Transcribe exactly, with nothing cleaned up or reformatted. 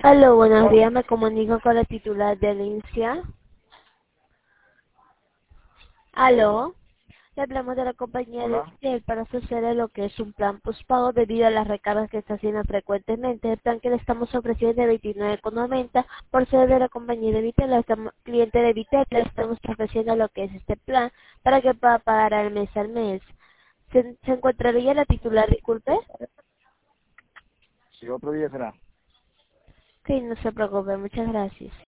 Aló, buenos días, me comunico con la titular de Lincia. Aló, le hablamos de la compañía de Hola. Vitel para ofrecerle lo que es un plan postpago debido a las recargas que está haciendo frecuentemente. El plan que le estamos ofreciendo es de veintinueve con noventa por ser de la compañía de Vitel, estamos, cliente de Vitel, le estamos ofreciendo lo que es este plan para que pueda pagar al mes al mes. ¿Se, se encontraría la titular, disculpe? Si otro día será. Sí, no se preocupe, muchas gracias.